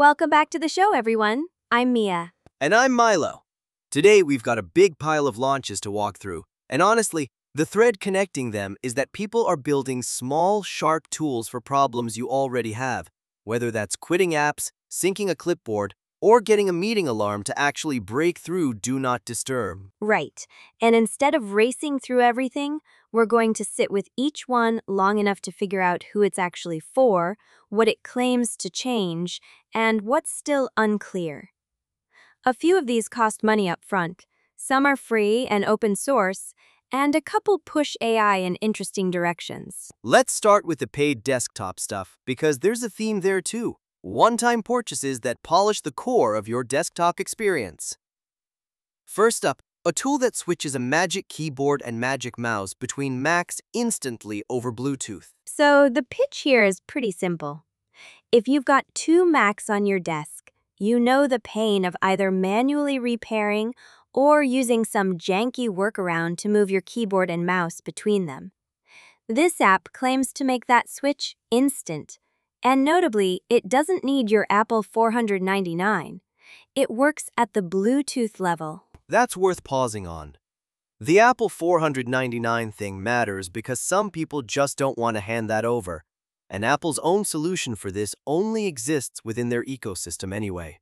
Welcome back to the show, everyone. I'm Mia. And I'm Milo. Today we've got a big pile of launches to walk through, and honestly, the thread connecting them is that people are building small, sharp tools for problems you already have, whether that's quitting apps, syncing a clipboard, or getting a meeting alarm to actually break through Do Not Disturb. Right. And instead of racing through everything, we're going to sit with each one long enough to figure out who it's actually for, what it claims to change, and what's still unclear. A few of these cost money up front. Some are free and open source, and a couple push AI in interesting directions. Let's start with the paid desktop stuff, because there's a theme there too. One-time purchases that polish the core of your desktop experience. First up, a tool that switches a Magic Keyboard and Magic Mouse between Macs instantly over Bluetooth. So the pitch here is pretty simple. If you've got two Macs on your desk, you know the pain of either manually repairing or using some janky workaround to move your keyboard and mouse between them. This app claims to make that switch instant. And notably, it doesn't need your Apple 499. It works at the Bluetooth level. That's worth pausing on. The Apple 499 thing matters because some people just don't want to hand that over, and Apple's own solution for this only exists within their ecosystem anyway.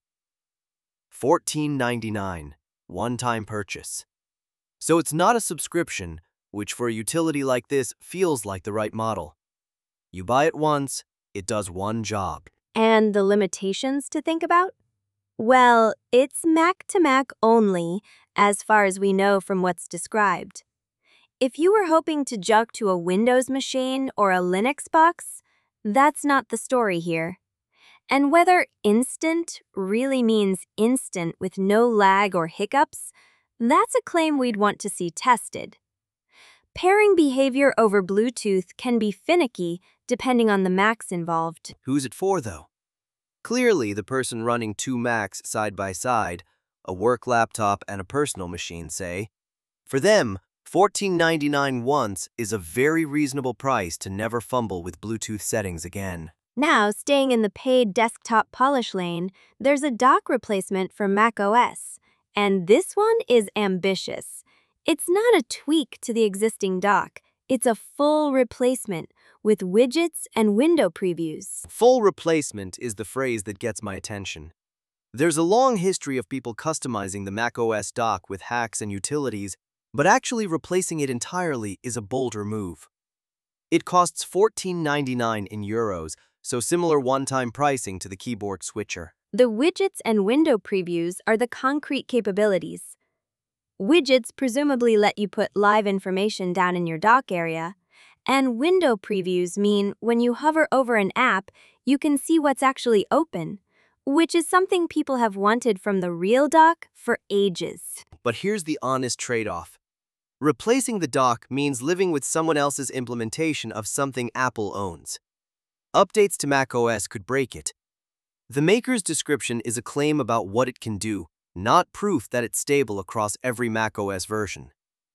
$14.99, one-time purchase. So it's not a subscription, which for a utility like this feels like the right model. You buy it once, it does one job. And the limitations to think about? Well, it's Mac to Mac only, as far as we know from what's described. If you were hoping to jump to a Windows machine or a Linux box, that's not the story here. And whether instant really means instant with no lag or hiccups, that's a claim we'd want to see tested. Pairing behavior over Bluetooth can be finicky depending on the Macs involved. Who's it for, though? Clearly, the person running two Macs side by side, a work laptop and a personal machine, say. For them, $14.99 once is a very reasonable price to never fumble with Bluetooth settings again. Now, staying in the paid desktop polish lane, there's a dock replacement for macOS, and this one is ambitious. It's not a tweak to the existing dock, it's a full replacement with widgets and window previews. Full replacement is the phrase that gets my attention. There's a long history of people customizing the macOS dock with hacks and utilities, but actually replacing it entirely is a bolder move. It costs $14.99 in euros, so similar one-time pricing to the keyboard switcher. The widgets and window previews are the concrete capabilities. Widgets presumably let you put live information down in your dock area, and window previews mean when you hover over an app, you can see what's actually open, which is something people have wanted from the real dock for ages. But here's the honest trade-off. Replacing the dock means living with someone else's implementation of something Apple owns. Updates to macOS could break it. The maker's description is a claim about what it can do, not proof that it's stable across every macOS version.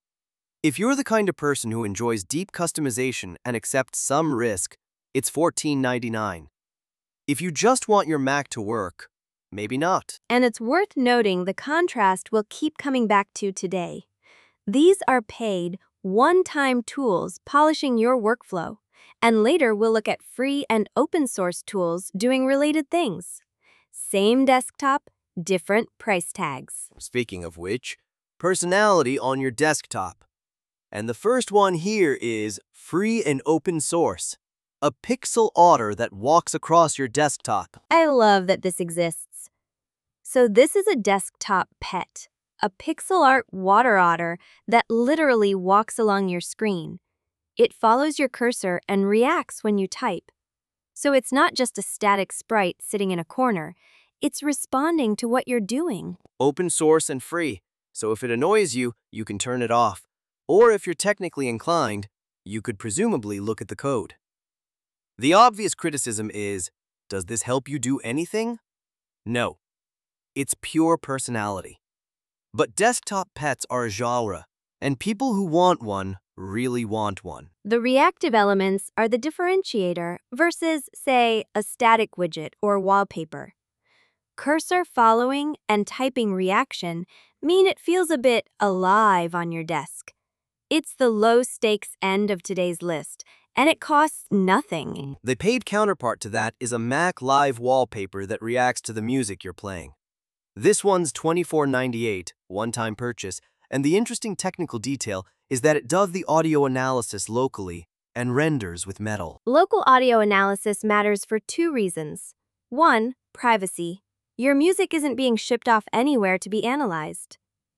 If you're the kind of person who enjoys deep customization and accepts some risk, it's $14.99. If you just want your Mac to work, maybe not. And it's worth noting the contrast we'll keep coming back to today. These are paid, one-time tools polishing your workflow, and later we'll look at free and open-source tools doing related things. Same desktop, different price tags. Speaking of which, personality on your desktop. And the first one here is free and open source, a pixel otter that walks across your desktop. I love that this exists. So this is a desktop pet, a pixel art water otter that literally walks along your screen. It follows your cursor and reacts when you type. So it's not just a static sprite sitting in a corner, it's responding to what you're doing. Open source and free, so if it annoys you, you can turn it off. Or if you're technically inclined, you could presumably look at the code. The obvious criticism is, does this help you do anything? No. It's pure personality. But desktop pets are a genre, and people who want one really want one. The reactive elements are the differentiator versus, say, a static widget or wallpaper. Cursor following and typing reaction mean it feels a bit alive on your desk. It's the low-stakes end of today's list, and it costs nothing. The paid counterpart to that is a Mac Live wallpaper that reacts to the music you're playing. This one's $24.98, one-time purchase, and the interesting technical detail is that it does the audio analysis locally and renders with Metal. Local audio analysis matters for two reasons. 1. Privacy. Your music isn't being shipped off anywhere to be analyzed.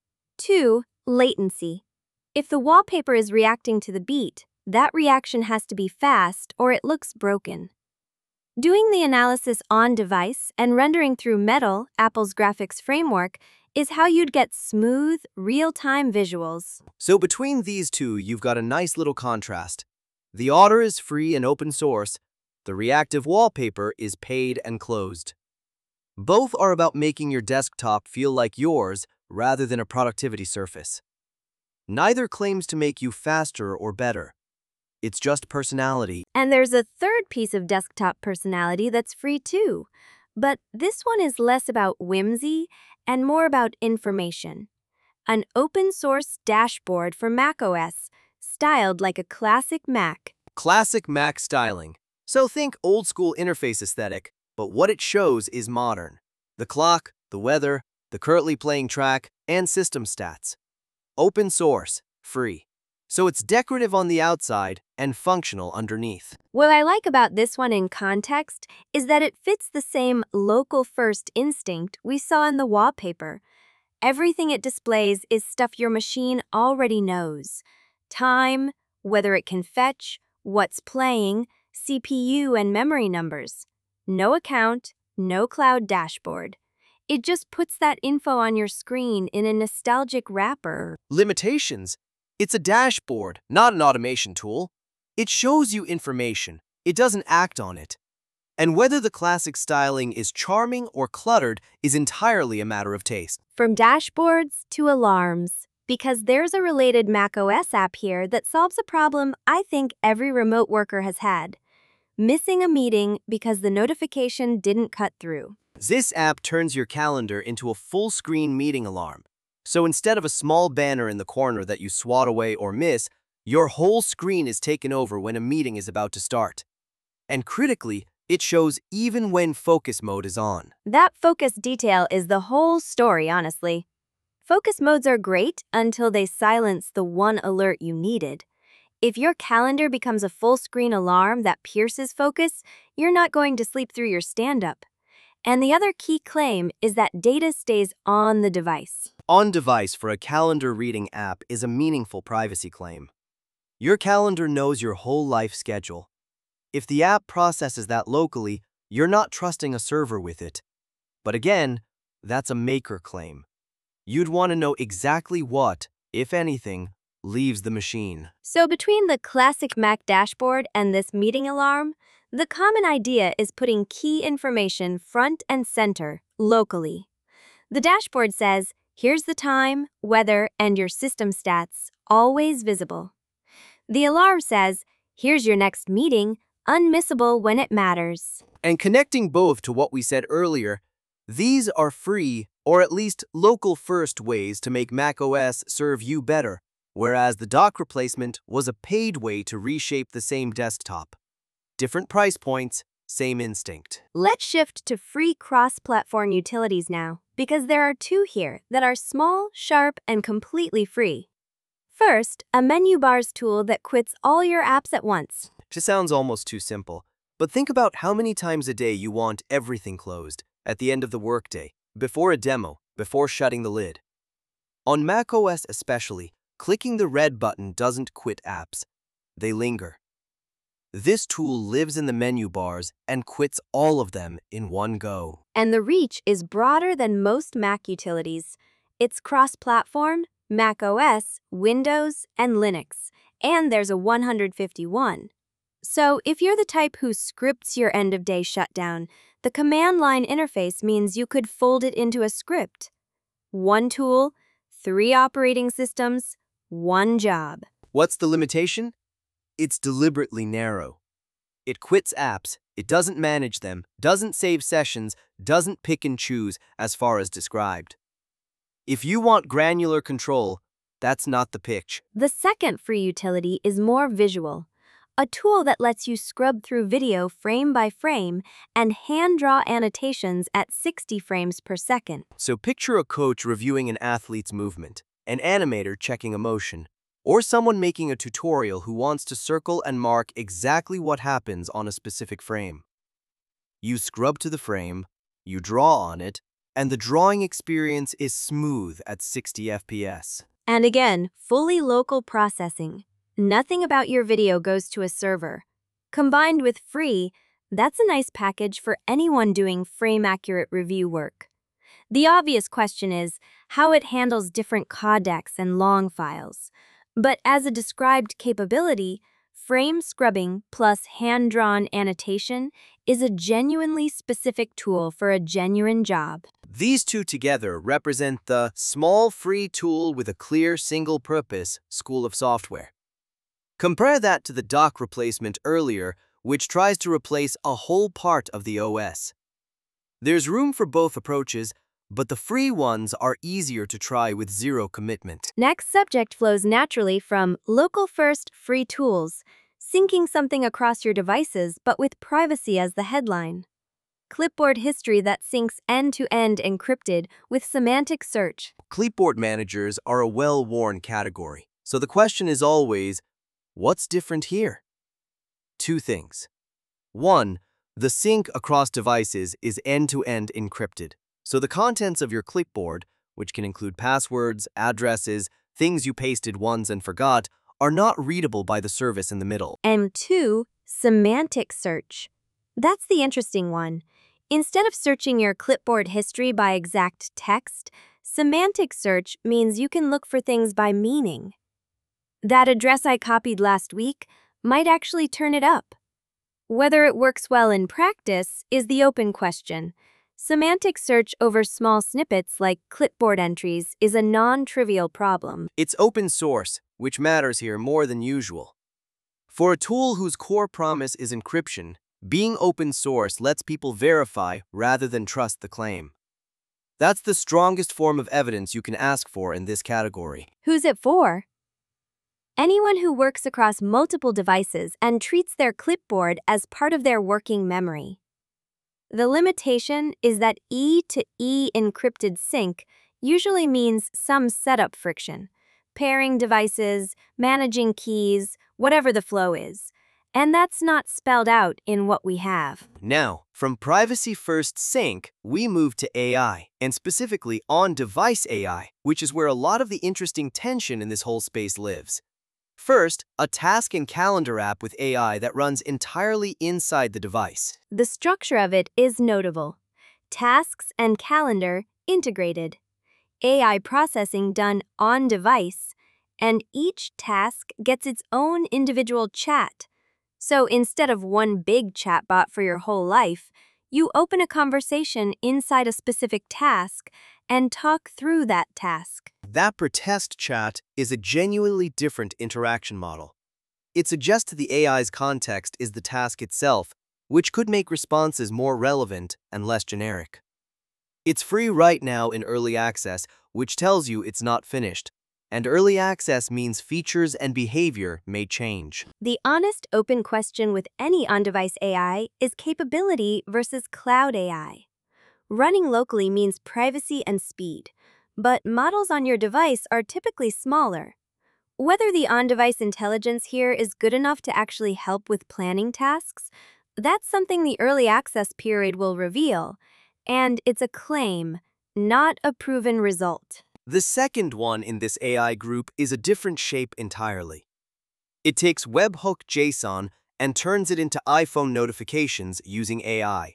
2. Latency. If the wallpaper is reacting to the beat, that reaction has to be fast or it looks broken. Doing the analysis on device and rendering through Metal, Apple's graphics framework, is how you'd get smooth, real-time visuals. So between these two, you've got a nice little contrast. The Otter is free and open source. The reactive wallpaper is paid and closed. Both are about making your desktop feel like yours rather than a productivity surface. Neither claims to make you faster or better. It's just personality. And there's a third piece of desktop personality that's free too. But this one is less about whimsy and more about information. An open-source dashboard for macOS, styled like a classic Mac. Classic Mac styling. So think old-school interface aesthetic, but what it shows is modern. The clock, the weather, the currently playing track, and system stats. Open source, free. So it's decorative on the outside and functional underneath. What I like about this one in context is that it fits the same local-first instinct we saw in the wallpaper. Everything it displays is stuff your machine already knows. Time, whether it can fetch, what's playing, CPU and memory numbers. No account, no cloud dashboard. It just puts that info on your screen in a nostalgic wrapper. Limitations. It's a dashboard, not an automation tool. It shows you information. It doesn't act on it. And whether the classic styling is charming or cluttered is entirely a matter of taste. From dashboards to alarms. Because there's a related macOS app here that solves a problem I think every remote worker has had. Missing a meeting because the notification didn't cut through. This app turns your calendar into a full-screen meeting alarm. So instead of a small banner in the corner that you swat away or miss, your whole screen is taken over when a meeting is about to start. And critically, it shows even when focus mode is on. That focus detail is the whole story, honestly. Focus modes are great until they silence the one alert you needed. If your calendar becomes a full-screen alarm that pierces focus, you're not going to sleep through your stand-up. And the other key claim is that data stays on the device. On device for a calendar reading app is a meaningful privacy claim. Your calendar knows your whole life schedule. If the app processes that locally, you're not trusting a server with it. But again, that's a maker claim. You'd want to know exactly what, if anything, leaves the machine. So between the classic Mac dashboard and this meeting alarm, the common idea is putting key information front and center, locally. The dashboard says, here's the time, weather, and your system stats, always visible. The alarm says, here's your next meeting, unmissable when it matters. And connecting both to what we said earlier, these are free, or at least local-first ways to make macOS serve you better, whereas the dock replacement was a paid way to reshape the same desktop. Different price points, same instinct. Let's shift to free cross-platform utilities now, because there are two here that are small, sharp, and completely free. First, a menu bars tool that quits all your apps at once. Just sounds almost too simple. But think about how many times a day you want everything closed, at the end of the workday, before a demo, before shutting the lid. On macOS especially, clicking the red button doesn't quit apps. They linger. This tool lives in the menu bars and quits all of them in one go. And the reach is broader than most Mac utilities. It's cross-platform, macOS, Windows, and Linux, and there's a 151. So if you're the type who scripts your end-of-day shutdown, the command line interface means you could fold it into a script. One tool, 3 operating systems, one job. What's the limitation? It's deliberately narrow. It quits apps, it doesn't manage them, doesn't save sessions, doesn't pick and choose as far as described. If you want granular control, that's not the pitch. The second free utility is more visual, a tool that lets you scrub through video frame by frame and hand-draw annotations at 60 frames per second. So picture a coach reviewing an athlete's movement, an animator checking a motion, or someone making a tutorial who wants to circle and mark exactly what happens on a specific frame. You scrub to the frame, you draw on it, and the drawing experience is smooth at 60 FPS. And again, fully local processing. Nothing about your video goes to a server. Combined with free, that's a nice package for anyone doing frame-accurate review work. The obvious question is how it handles different codecs and long files. But as a described capability, frame scrubbing plus hand-drawn annotation is a genuinely specific tool for a genuine job. These two together represent the small free tool with a clear single purpose school of software. Compare that to the dock replacement earlier, which tries to replace a whole part of the OS. There's room for both approaches, but the free ones are easier to try with zero commitment. Next subject flows naturally from local-first free tools, syncing something across your devices but with privacy as the headline. Clipboard history that syncs end-to-end encrypted with semantic search. Clipboard managers are a well-worn category, so the question is always, what's different here? Two things. One, the sync across devices is end-to-end encrypted. So the contents of your clipboard, which can include passwords, addresses, things you pasted once and forgot, are not readable by the service in the middle. And two, semantic search. That's the interesting one. Instead of searching your clipboard history by exact text, semantic search means you can look for things by meaning. That address I copied last week might actually turn it up. Whether it works well in practice is the open question. Semantic search over small snippets like clipboard entries is a non-trivial problem. It's open source, which matters here more than usual. For a tool whose core promise is encryption, being open source lets people verify rather than trust the claim. That's the strongest form of evidence you can ask for in this category. Who's it for? Anyone who works across multiple devices and treats their clipboard as part of their working memory. The limitation is that E-to-E encrypted sync usually means some setup friction, pairing devices, managing keys, whatever the flow is. And that's not spelled out in what we have. Now, from privacy-first sync, we move to AI, and specifically on-device AI, which is where a lot of the interesting tension in this whole space lives. First, a task and calendar app with AI that runs entirely inside the device. The structure of it is notable. Tasks and calendar integrated. AI processing done on-device, and each task gets its own individual chat. So instead of one big chatbot for your whole life, you open a conversation inside a specific task and talk through that task. That per test chat is a genuinely different interaction model. It suggests the AI's context is the task itself, which could make responses more relevant and less generic. It's free right now in early access, which tells you it's not finished. And early access means features and behavior may change. The honest, open question with any on-device AI is capability versus cloud AI. Running locally means privacy and speed, but models on your device are typically smaller. Whether the on-device intelligence here is good enough to actually help with planning tasks, that's something the early access period will reveal, and it's a claim, not a proven result. The second one in this AI group is a different shape entirely. It takes webhook JSON and turns it into iPhone notifications using AI.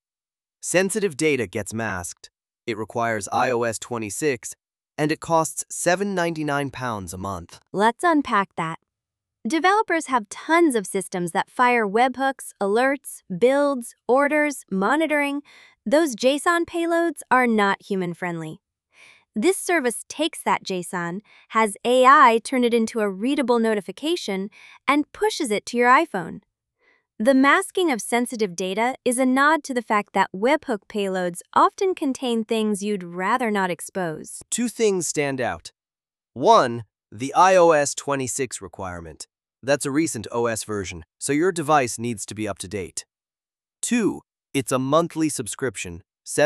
Sensitive data gets masked, it requires iOS 26, and it costs £7.99 a month. Let's unpack that. Developers have tons of systems that fire webhooks, alerts, builds, orders, monitoring. Those JSON payloads are not human-friendly. This service takes that JSON, has AI turn it into a readable notification, and pushes it to your iPhone. The masking of sensitive data is a nod to the fact that webhook payloads often contain things you'd rather not expose. Two things stand out. One, the iOS 26 requirement. That's a recent OS version, so your device needs to be up to date. Two, it's a monthly subscription,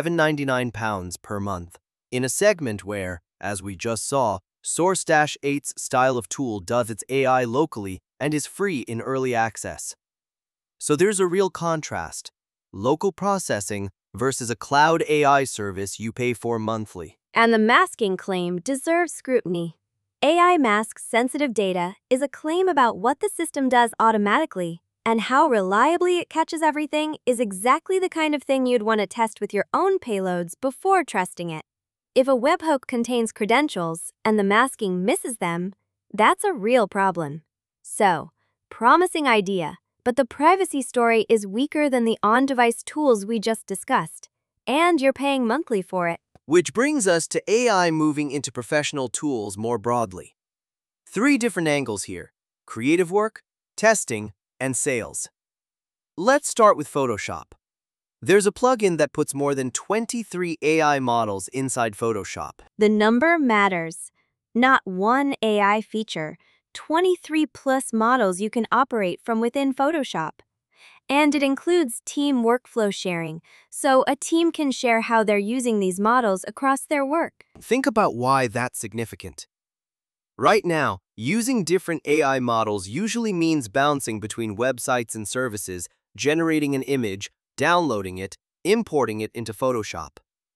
£7.99 per month, in a segment where, as we just saw, Source-8's style of tool does its AI locally and is free in early access. So there's a real contrast: local processing versus a cloud AI service you pay for monthly. And the masking claim deserves scrutiny. AI masks sensitive data is a claim about what the system does automatically, and how reliably it catches everything is exactly the kind of thing you'd want to test with your own payloads before trusting it. If a webhook contains credentials and the masking misses them, that's a real problem. So, promising idea, but the privacy story is weaker than the on-device tools we just discussed, and you're paying monthly for it. Which brings us to AI moving into professional tools more broadly. Three different angles here: creative work, testing, and sales. Let's start with Photoshop. There's a plugin that puts more than 23 AI models inside Photoshop. The number matters. Not one AI feature, 23 plus models you can operate from within Photoshop. And it includes team workflow sharing, so a team can share how they're using these models across their work. Think about why that's significant. Right now, using different AI models usually means bouncing between websites and services, generating an image, downloading it, importing it into Photoshop.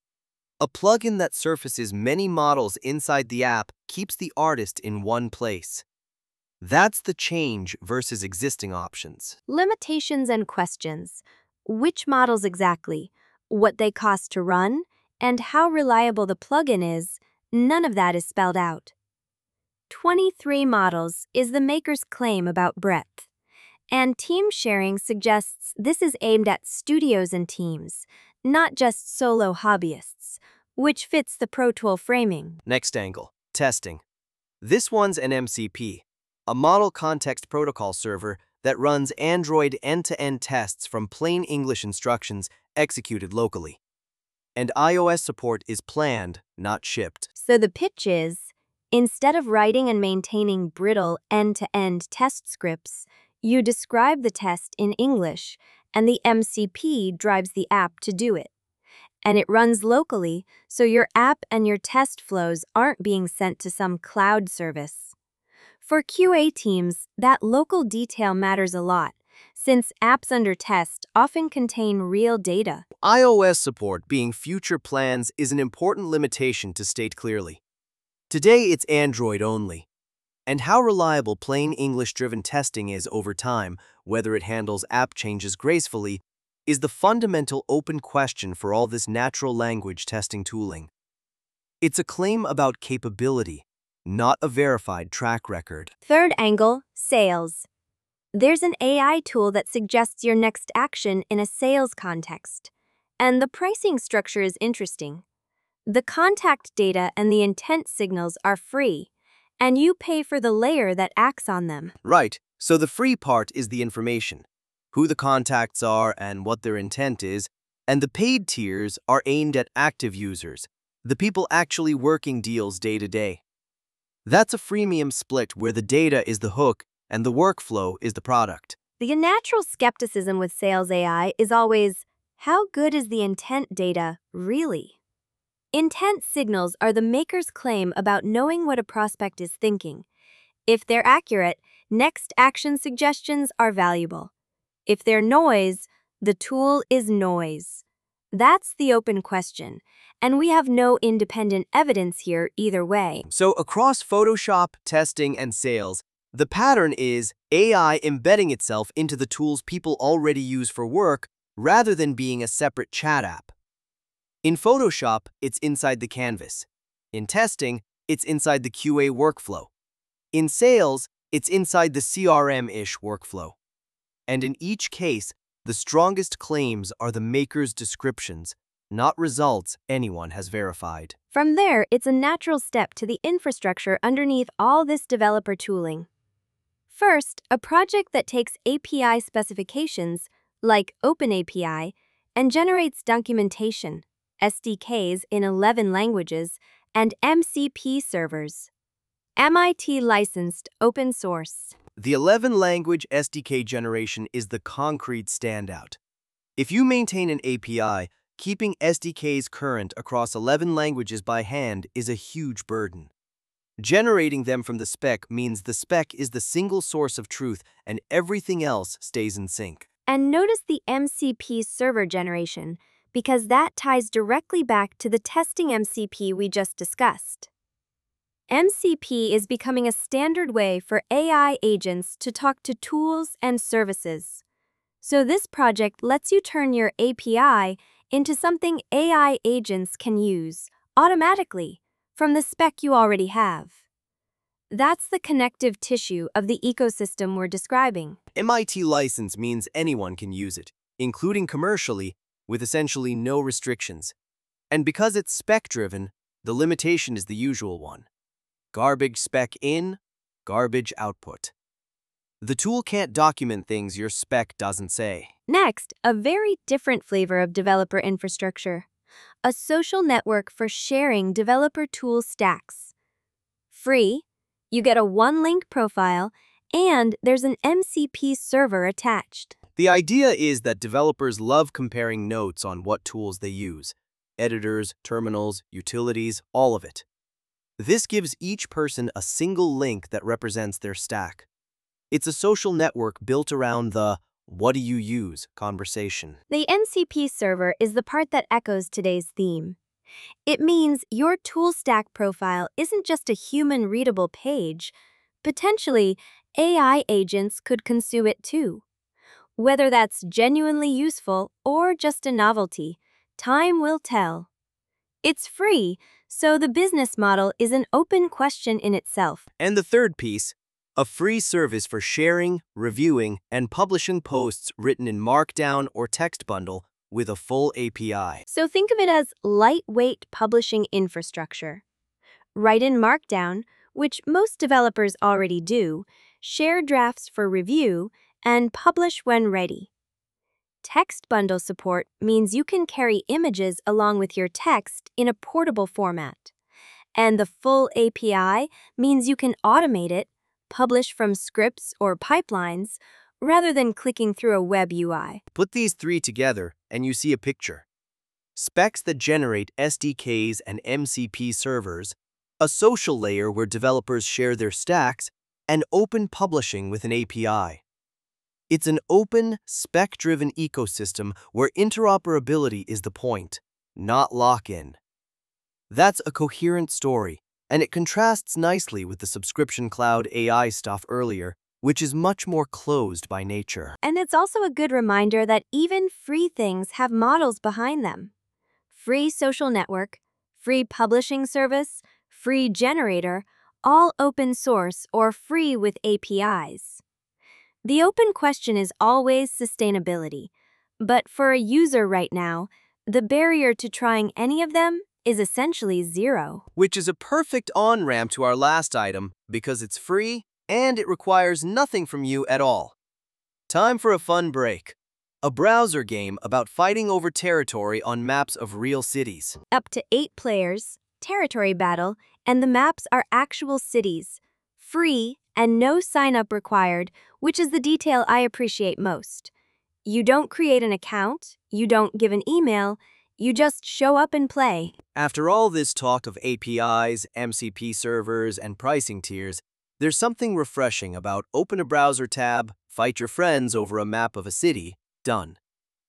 A plugin that surfaces many models inside the app keeps the artist in one place. That's the change versus existing options. Limitations and questions. Which models exactly? What they cost to run? And how reliable the plugin is? None of that is spelled out. 23 models is the maker's claim about breadth. And team sharing suggests this is aimed at studios and teams, not just solo hobbyists, which fits the Pro Tool framing. Next angle, testing. This one's an MCP, a Model Context Protocol server that runs Android end-to-end tests from plain English instructions executed locally. And iOS support is planned, not shipped. So the pitch is, instead of writing and maintaining brittle end-to-end test scripts, you describe the test in English, and the MCP drives the app to do it. And it runs locally, so your app and your test flows aren't being sent to some cloud service. For QA teams, that local detail matters a lot, since apps under test often contain real data. iOS support being future plans is an important limitation to state clearly. Today, it's Android only. And how reliable plain English-driven testing is over time, whether it handles app changes gracefully, is the fundamental open question for all this natural language testing tooling. It's a claim about capability, not a verified track record. Third angle, sales. There's an AI tool that suggests your next action in a sales context. And the pricing structure is interesting. The contact data and the intent signals are free, and you pay for the layer that acts on them. Right, so the free part is the information, who the contacts are and what their intent is, and the paid tiers are aimed at active users, the people actually working deals day to day. That's a freemium split where the data is the hook and the workflow is the product. The natural skepticism with sales AI is always, how good is the intent data really? Intent signals are the maker's claim about knowing what a prospect is thinking. If they're accurate, next action suggestions are valuable. If they're noise, the tool is noise. That's the open question, and we have no independent evidence here either way. So across Photoshop, testing, and sales, the pattern is AI embedding itself into the tools people already use for work rather than being a separate chat app. In Photoshop, it's inside the canvas. In testing, it's inside the QA workflow. In sales, it's inside the CRM-ish workflow. And in each case, the strongest claims are the maker's descriptions, not results anyone has verified. From there, it's a natural step to the infrastructure underneath all this developer tooling. First, a project that takes API specifications, like OpenAPI, and generates documentation, SDKs in 11 languages, and MCP servers. MIT licensed open source. The 11-language SDK generation is the concrete standout. If you maintain an API, keeping SDKs current across 11 languages by hand is a huge burden. Generating them from the spec means the spec is the single source of truth and everything else stays in sync. And notice the MCP server generation, because that ties directly back to the testing MCP we just discussed. MCP is becoming a standard way for AI agents to talk to tools and services. So this project lets you turn your API into something AI agents can use automatically from the spec you already have. That's the connective tissue of the ecosystem we're describing. MIT license means anyone can use it, including commercially, with essentially no restrictions. And because it's spec-driven, the limitation is the usual one. Garbage spec in, garbage output. The tool can't document things your spec doesn't say. Next, a very different flavor of developer infrastructure. A social network for sharing developer tool stacks. Free, you get a one-link profile, and there's an MCP server attached. The idea is that developers love comparing notes on what tools they use. Editors, terminals, utilities, all of it. This gives each person a single link that represents their stack. It's a social network built around the "what do you use" conversation. The MCP server is the part that echoes today's theme. It means your tool stack profile isn't just a human-readable page. Potentially, AI agents could consume it too. Whether that's genuinely useful or just a novelty, time will tell. It's free, so the business model is an open question in itself. And the third piece, a free service for sharing, reviewing, and publishing posts written in Markdown or text bundle with a full API. So think of it as lightweight publishing infrastructure. Write in Markdown, which most developers already do, share drafts for review, and publish when ready. Text bundle support means you can carry images along with your text in a portable format. And the full API means you can automate it, publish from scripts or pipelines, rather than clicking through a web UI. Put these three together and you see a picture. Specs that generate SDKs and MCP servers, a social layer where developers share their stacks, and open publishing with an API. It's an open, spec-driven ecosystem where interoperability is the point, not lock-in. That's a coherent story, and it contrasts nicely with the subscription cloud AI stuff earlier, which is much more closed by nature. And it's also a good reminder that even free things have models behind them. Free social network, free publishing service, free generator, all open source or free with APIs. The open question is always sustainability, but for a user right now, the barrier to trying any of them is essentially zero. Which is a perfect on-ramp to our last item because it's free and it requires nothing from you at all. Time for a fun break. A browser game about fighting over territory on maps of real cities. Up to 8 players, territory battle, and the maps are actual cities. Free and no sign-up required, which is the detail I appreciate most. You don't create an account, you don't give an email, you just show up and play. After all this talk of APIs, MCP servers, and pricing tiers, there's something refreshing about open a browser tab, fight your friends over a map of a city, done.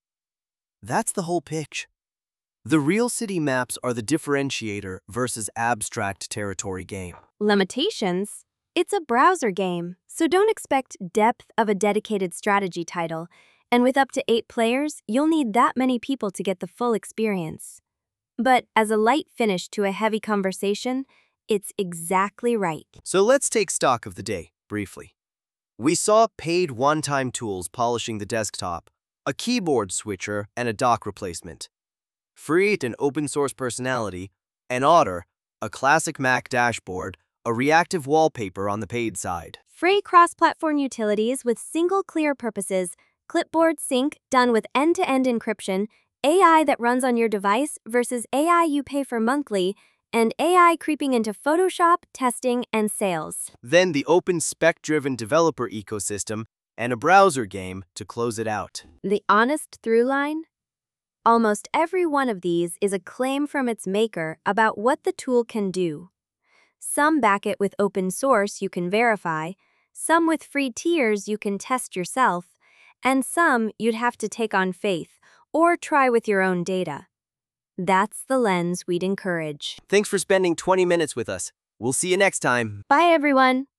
That's the whole pitch. The real city maps are the differentiator versus abstract territory game. Limitations? It's a browser game, so don't expect depth of a dedicated strategy title. And with up to 8 players, you'll need that many people to get the full experience. But as a light finish to a heavy conversation, it's exactly right. So let's take stock of the day, briefly. We saw paid one-time tools polishing the desktop, a keyboard switcher, and a dock replacement. Free and open-source personality, an Otter, a classic Mac dashboard, a reactive wallpaper on the paid side. Free cross-platform utilities with single clear purposes, clipboard sync done with end-to-end encryption, AI that runs on your device versus AI you pay for monthly, and AI creeping into Photoshop, testing, and sales. Then the open spec-driven developer ecosystem and a browser game to close it out. The honest through line? Almost every one of these is a claim from its maker about what the tool can do. Some back it with open source you can verify, some with free tiers you can test yourself, and some you'd have to take on faith or try with your own data. That's the lens we'd encourage. Thanks for spending 20 minutes with us. We'll see you next time. Bye, everyone.